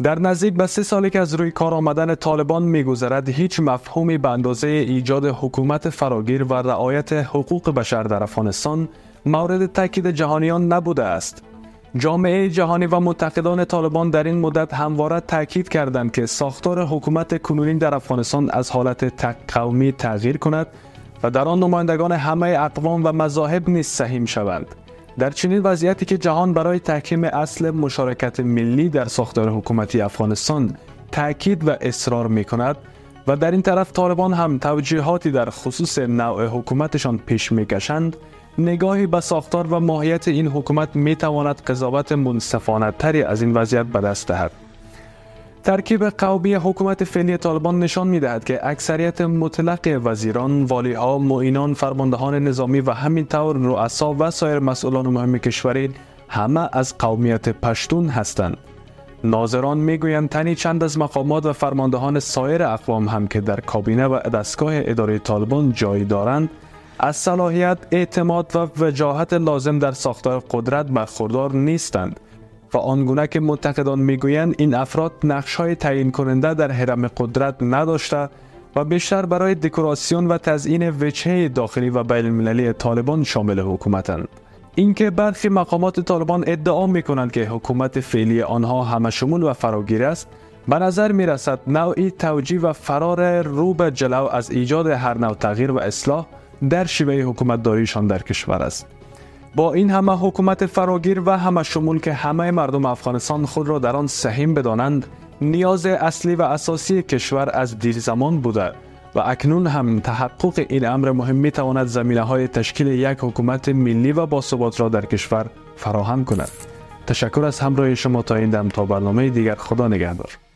در نزدیک به 3 سالی که از روی کار آمدن طالبان می‌گذرد، هیچ مفهومی به اندازه ایجاد حکومت فراگیر و رعایت حقوق بشر در افغانستان مورد تاکید جهانیان نبوده است. جامعه جهانی و منتقدان طالبان در این مدت همواره تاکید کردند که ساختار حکومت کنونی در افغانستان از حالت تک قومی تغییر کند و در آن نمایندگان همه اقوام و مذاهب نیز سهیم شوند. در چنین وضعیتی که جهان برای تحکیم اصل مشارکت ملی در ساختار حکومتی افغانستان تاکید و اصرار می کند و در این طرف طالبان هم توجیهاتی در خصوص نوع حکومتشان پیش می کشند، نگاهی به ساختار و ماهیت این حکومت می تواند قضاوت منصفانه تری از این وضعیت به دست دهد. ترکیب قومی حکومت فعلی طالبان نشان می دهد که اکثریت مطلق وزیران، والیها، معینان، فرماندهان نظامی و همینطور رؤسا و سایر مسئولان مهم کشوری همه از قومیت پشتون هستند. ناظران میگویند تنی چند از مقامات و فرماندهان سایر اقوام هم که در کابینه و دستگاه اداره طالبان جای دارند، از صلاحیت، اعتماد و وجاهت لازم در ساختار قدرت برخوردار نیستند و آنگونه که منتقدان میگویند این افراد نقش‌های تعیین کننده در هرم قدرت نداشته و بیشتر برای دکوراسیون و تزیین وجهه داخلی و بین المللی طالبان شامل حکومتند. اینکه برخی مقامات طالبان ادعا میکنند که حکومت فعلی آنها همه‌شمول و فراگیر است، به نظر میرسد نوعی توجیه و فرار رو به جلو از ایجاد هر نوع تغییر و اصلاح در شیوه حکومتداریشان در کشور است. با این همه حکومت فراگیر و همه شمول که همه مردم افغانستان خود را در آن سهیم بدانند، نیاز اصلی و اساسی کشور از دیر زمان بوده و اکنون هم تحقق این امر مهم می تواند زمینه‌های تشکیل یک حکومت ملی و باثبات را در کشور فراهم کند. تشکر از همراهی شما تا این دم. تا برنامه دیگر، خدا نگهدار.